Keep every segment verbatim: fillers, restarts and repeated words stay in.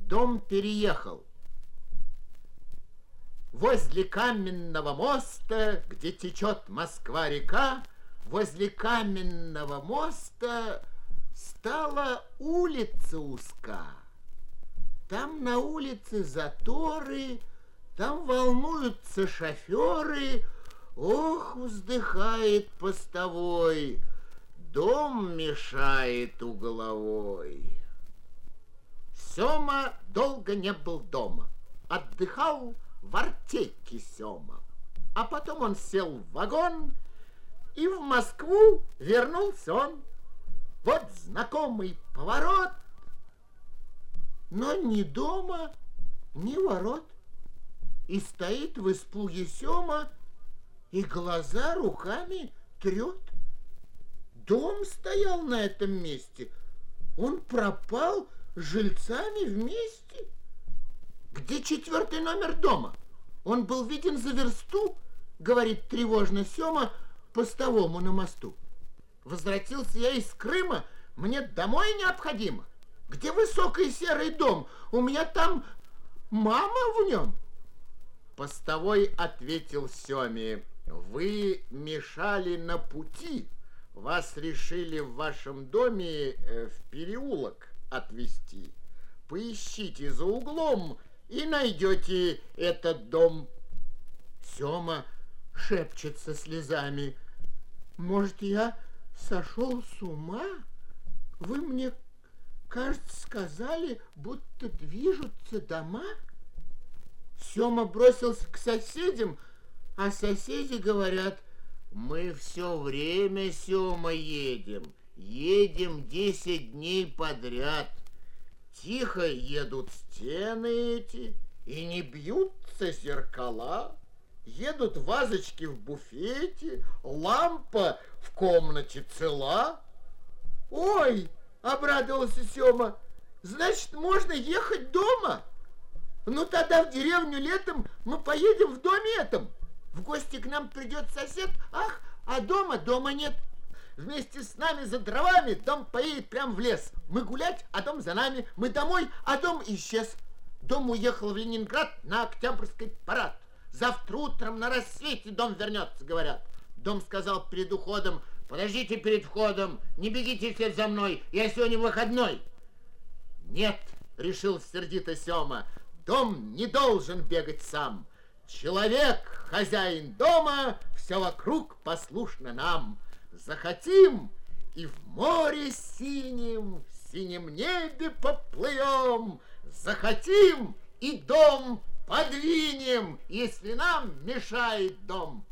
Дом переехал. Возле каменного моста, где течет Москва-река, возле каменного моста стала улица узка. Там на улице заторы, там волнуются шоферы. Ох, вздыхает постовой, дом мешает угловой. Сёма долго не был дома, отдыхал в Артеке Сёма. А потом он сел в вагон, и в Москву вернулся он. Вот знакомый поворот, но ни дома, ни ворот. И стоит в испуге Сёма, и глаза руками трет. Дом стоял на этом месте, он пропал с жильцами вместе. Где четвертый номер дома? Он был виден за версту, говорит тревожно Сёма постовому на мосту. Возвратился я из Крыма, мне домой необходимо. Где высокий серый дом? У меня там мама в нем. Постовой ответил Сёме: вы мешали на пути, вас решили в вашем доме в переулок отвезти. Поищите за углом и найдете этот дом. Сёма шепчет со слезами: может, я сошел с ума? Вы мне, кажется, сказали, будто движутся дома. Сёма бросился к соседям, а соседи говорят: мы все время, Сёма, едем. Едем десять дней подряд. Тихо едут стены эти, и не бьются зеркала. Едут вазочки в буфете, лампа в комнате цела. Ой, обрадовался Сёма, значит, можно ехать дома? Ну, тогда в деревню летом мы поедем в доме этом. В гости к нам придет сосед, ах, а дома, дома нет. Вместе с нами за дровами дом поедет прям в лес. Мы гулять, а дом за нами. Мы домой, а дом исчез. Дом уехал в Ленинград на Октябрьский парад. Завтра утром на рассвете дом вернется, говорят. Дом сказал перед уходом: подождите перед входом, не бегите все за мной, я сегодня выходной. Нет, решил сердито Сёма, дом не должен бегать сам. Человек, хозяин дома, все вокруг послушно нам. Захотим, и в море синем, в синем небе поплывем. Захотим, и дом подвинем, если нам мешает дом.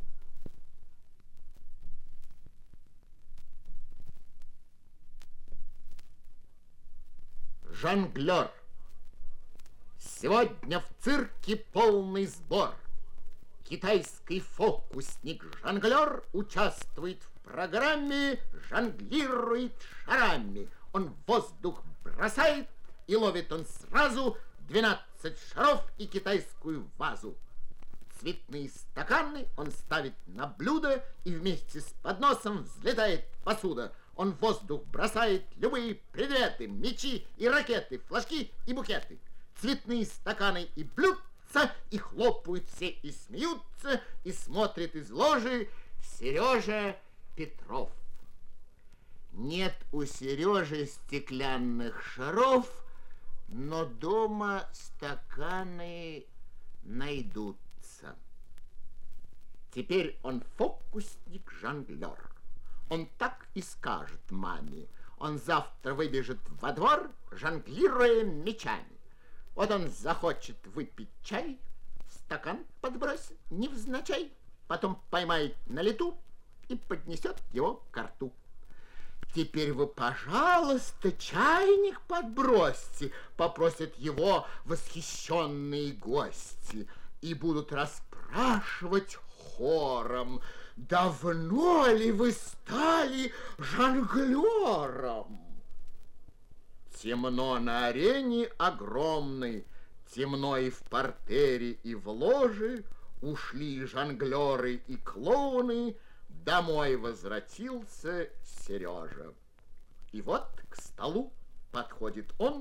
Жонглер. Сегодня в цирке полный сбор. Китайский фокусник-жонглер участвует в программе, жонглирует шарами. Он в воздух бросает, и ловит он сразу двенадцать шаров и китайскую вазу. Цветные стаканы он ставит на блюдо, и вместе с подносом взлетает посуда. Он в воздух бросает любые предметы, мячи и ракеты, флажки и букеты. Цветные стаканы и блюдца, и хлопают все, и смеются, и смотрит из ложи Сережа Петров. Нет у Сережи стеклянных шаров, но дома стаканы найдутся. Теперь он фокусник-жонглер. Он так и скажет маме. Он завтра выбежит во двор, жонглируя мячами. Вот он захочет выпить чай, стакан подбросит невзначай, потом поймает на лету и поднесет его ко рту. Теперь вы, пожалуйста, чайник подбросьте, попросят его восхищенные гости и будут расспрашивать хором: давно ли вы стали жонглером? Темно на арене огромной, темно и в партере, и в ложе. Ушли жонглеры и клоуны, домой возвратился Сережа. И вот к столу подходит он,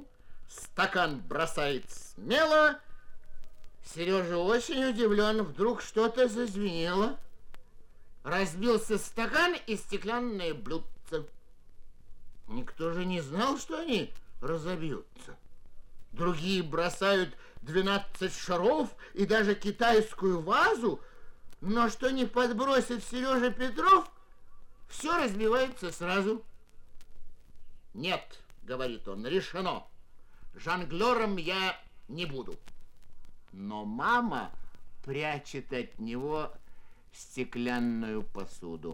стакан бросает смело. Сережа очень удивлен, вдруг что-то зазвенело. Разбился стакан и стеклянное блюдце. Никто же не знал, что они разобьются. Другие бросают двенадцать шаров и даже китайскую вазу, но что не подбросит Сережа Петров, все разбивается сразу. Нет, говорит он, решено. Жонглером я не буду. Но мама прячет от него стеклянную посуду.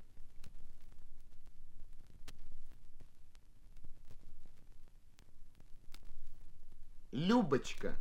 Любочка.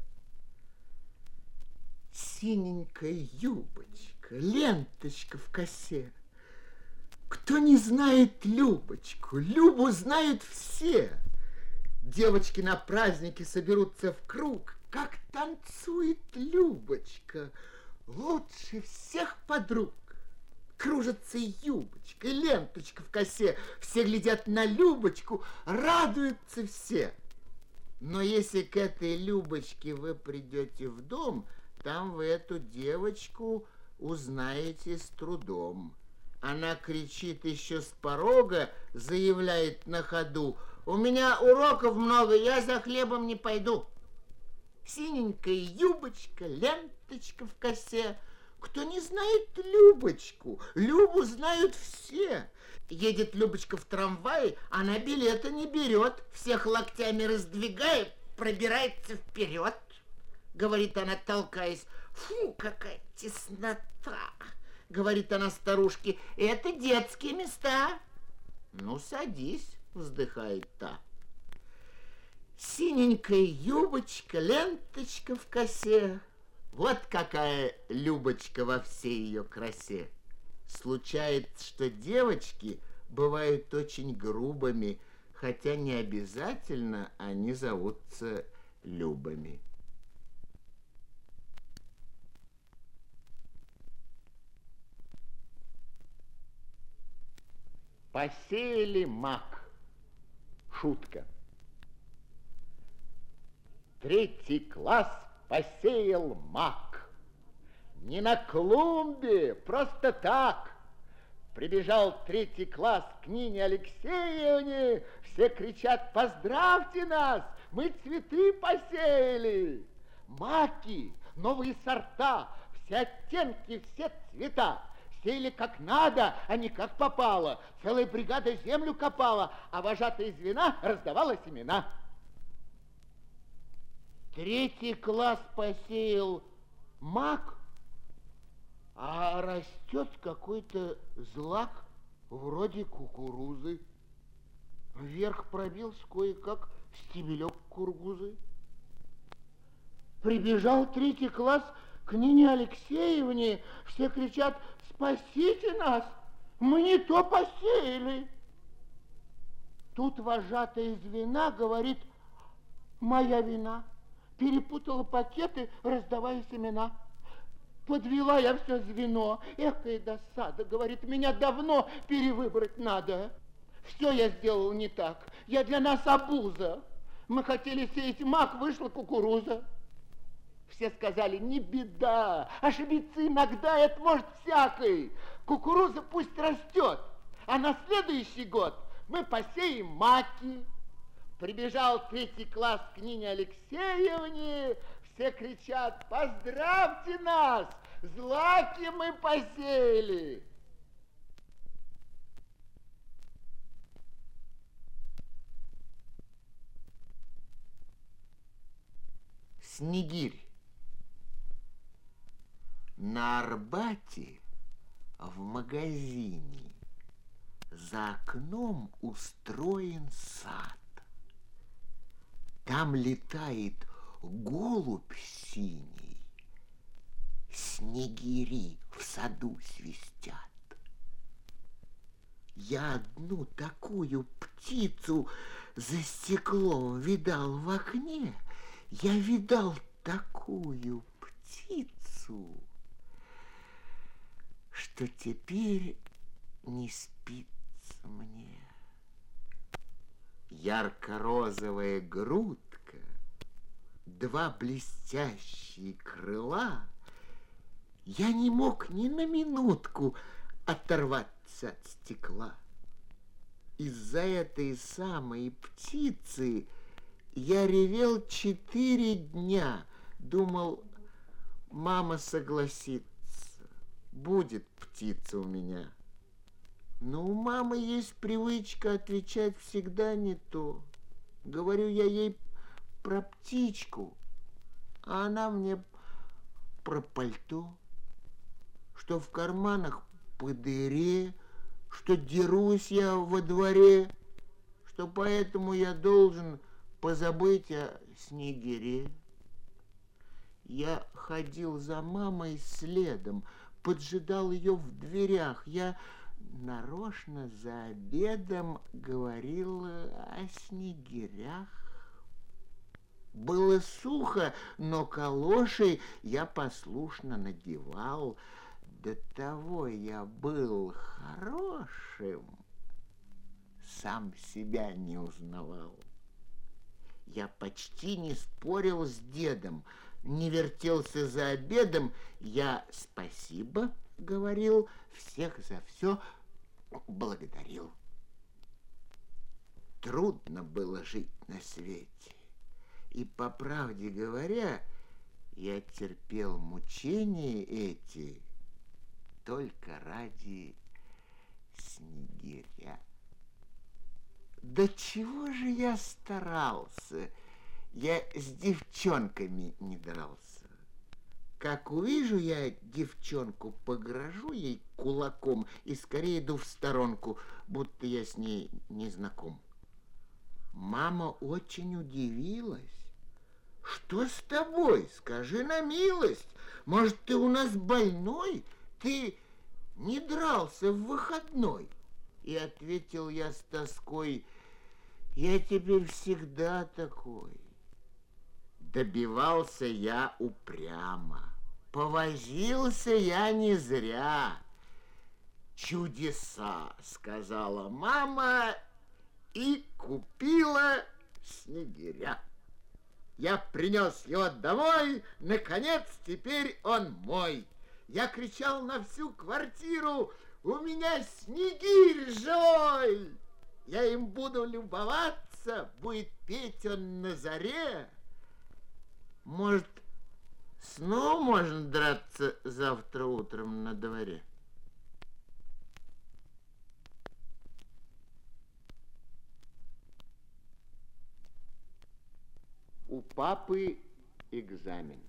Синенькая юбочка, ленточка в косе. Кто не знает Любочку? Любу знают все. Девочки на празднике соберутся в круг. Как танцует Любочка, лучше всех подруг. Кружится юбочка, ленточка в косе. Все глядят на Любочку, радуются все. Но если к этой Любочке вы придете в дом, там вы эту девочку узнаете с трудом. Она кричит еще с порога, заявляет на ходу: у меня уроков много, я за хлебом не пойду. Синенькая юбочка, ленточка в косе. Кто не знает Любочку? Любу знают все. Едет Любочка в трамвае, она билета не берет, всех локтями раздвигает, пробирается вперед. Говорит она, толкаясь: фу, какая теснота. Говорит она старушке: это детские места. Ну, садись, вздыхает та. Синенькая юбочка, ленточка в косе. Вот какая Любочка во всей ее красе. Случается, что девочки бывают очень грубыми, хотя не обязательно они зовутся Любами. Посеяли мак. Шутка. Третий класс посеял мак. Не на клумбе, просто так. Прибежал третий класс к Нине Алексеевне. Все кричат: поздравьте нас, мы цветы посеяли. Маки, новые сорта, все оттенки, все цвета. Сеяли как надо, а не как попало. Целая бригада землю копала, а вожатая звена раздавала семена. Третий класс посеял мак, а растет какой-то злак вроде кукурузы. Вверх пробился кое-как стебелек кургузы. Прибежал третий класс к Нине Алексеевне. Все кричат: спасите нас, мы не то посеяли. Тут вожатая звена говорит: моя вина. Перепутала пакеты, раздавая семена. Подвела я все звено. Экая досада, говорит, меня давно перевыбрать надо. Все я сделал не так. Я для нас обуза. Мы хотели сеять мак, вышла кукуруза. Все сказали: не беда, ошибиться иногда, это может всякий. Кукуруза пусть растет, а на следующий год мы посеем маки. Прибежал третий класс к Нине Алексеевне. Все кричат: поздравьте нас, злаки мы посеяли. Снегирь. На Арбате в магазине за окном устроен сад. Там летает голубь синий, снегири в саду свистят. Я одну такую птицу за стеклом видал в окне. Я видал такую птицу, что теперь не спится мне. Ярко-розовая грудка, два блестящие крыла, я не мог ни на минутку оторваться от стекла. Из-за этой самой птицы я ревел четыре дня. Думал, мама согласится, будет птица у меня. Но у мамы есть привычка отвечать всегда не то. Говорю я ей про птичку, а она мне про пальто, что в карманах по дыре, что дерусь я во дворе, что поэтому я должен позабыть о снегире. Я ходил за мамой следом, поджидал ее в дверях. Я нарочно за обедом говорил о снегирях. Было сухо, но калоши я послушно надевал. До того я был хорошим, сам себя не узнавал. Я почти не спорил с дедом, не вертелся за обедом. Я спасибо говорил, всех за все благодарил. Трудно было жить на свете. И, по правде говоря, я терпел мучения эти только ради снегиря. Да чего же я старался? Я с девчонками не дрался. Как увижу я девчонку, погрожу ей кулаком и скорее иду в сторонку, будто я с ней не знаком. Мама очень удивилась. Что с тобой? Скажи на милость. Может, ты у нас больной? Ты не дрался в выходной? И ответил я с тоской: я теперь всегда такой. Добивался я упрямо, повозился я не зря. Чудеса, сказала мама, и купила снегиря. Я принес его домой, наконец, теперь он мой. Я кричал на всю квартиру: у меня снегирь живой! Я им буду любоваться, будет петь он на заре. Может, снова можно драться завтра утром на дворе? У папы экзамен.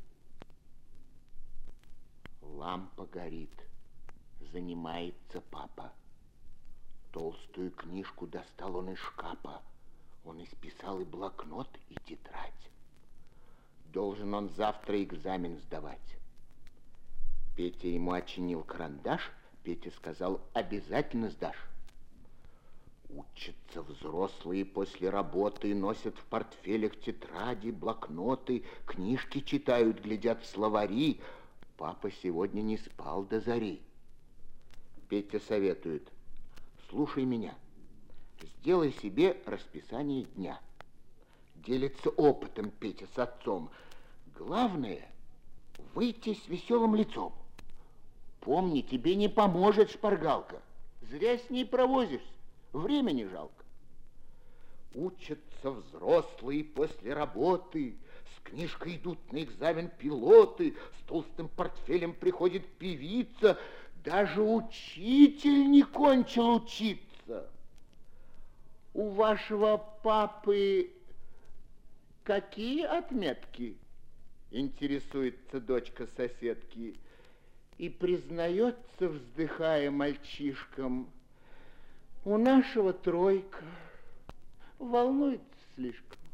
Лампа горит. Занимается папа. Толстую книжку достал он из шкафа. Он исписал и блокнот, и тетрадь. Должен он завтра экзамен сдавать. Петя ему очинил карандаш. Петя сказал: обязательно сдашь. Учатся взрослые после работы, носят в портфелях тетради, блокноты, книжки читают, глядят в словари. Папа сегодня не спал до зари. Петя советует: слушай меня, сделай себе расписание дня. Делится опытом Петя с отцом. Главное — выйти с веселым лицом. Помни, тебе не поможет шпаргалка. Зря с ней провозишься, времени жалко. Учатся взрослые после работы, с книжкой идут на экзамен пилоты, с толстым портфелем приходит певица, даже учитель не кончил учиться. У вашего папы какие отметки? Интересуется дочка соседки. И признается, вздыхая мальчишкам: у нашего тройка, волнуется слишком.